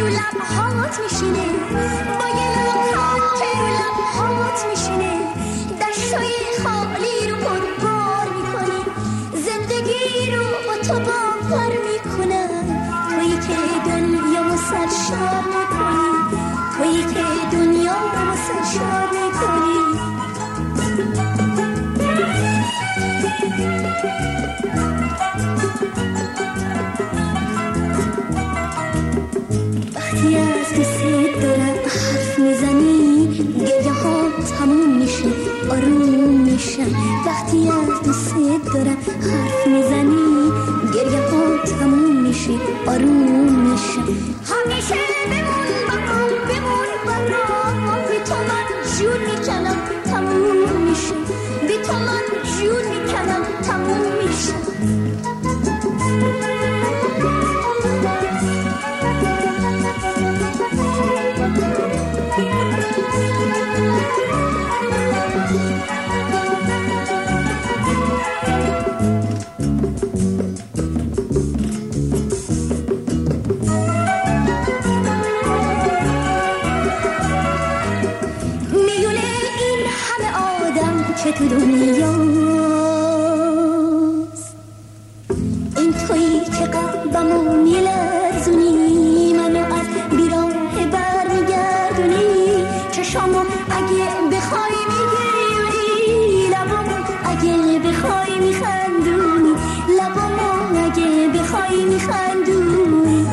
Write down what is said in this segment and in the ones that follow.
رو لبهات میشینه، با یه لبخند که رو لبهات میشینه، دشتای خالی رو پربار میکنی، زندگی رو با تو باور میکنم، تویی که دنیا سرشار میکنی، تویی که دنیا سرشار میکنی. وقتی از دوست دارم حرف میزنی گریه ها تموم میشه آروم میشه، وقتی از دوست دارم حرف میزنی گریه ها تموم میشه آروم میشه. همیشه بمون برام بی تو من جون میکنم تموم میشه، بی تو من جون میکنم تموم میشه. که تو دنیاست این تویی که قلبمو میلرزونی، منو از بیراه بر میگردونی، چشامو اگه بخوای میگیری، لبامو اگه بخوای میخندونی، لبامو اگه بخوای میخندونی.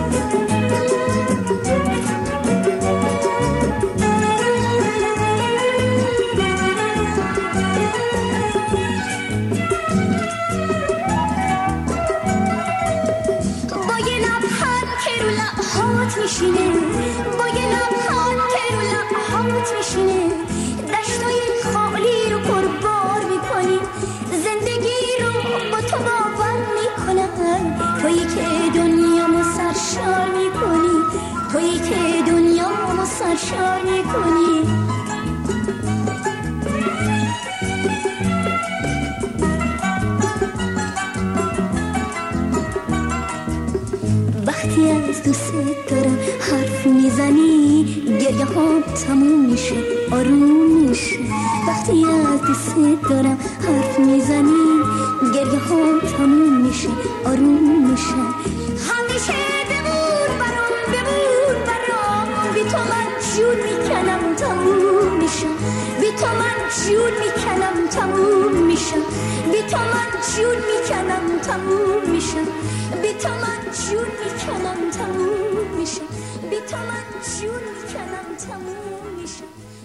میشینه با یه لبخند که رو لبهات میشینه، دشتای خالی رو پربار میکنی، زندگی رو با تو باور میکنم، تویی که دنیامو سرشار میکنی، تویی که دنیامو سرشار میکنی. وقتی از دوست دارم حرف میزنی گریه ها تموم میشه آروم میشه، وقتی از دوست دارم حرف میزنی گریه ها تموم میشه آروم میشه. همیشه بمون برام بی تو من جون میکنم تموم میشه، بی تو من جون میکنم تموم میشه، بی تو من جون میکنم تموم میشه، بی تو من جون میکنم تموم میشه، بی تو من جون میکنم تموم میشه.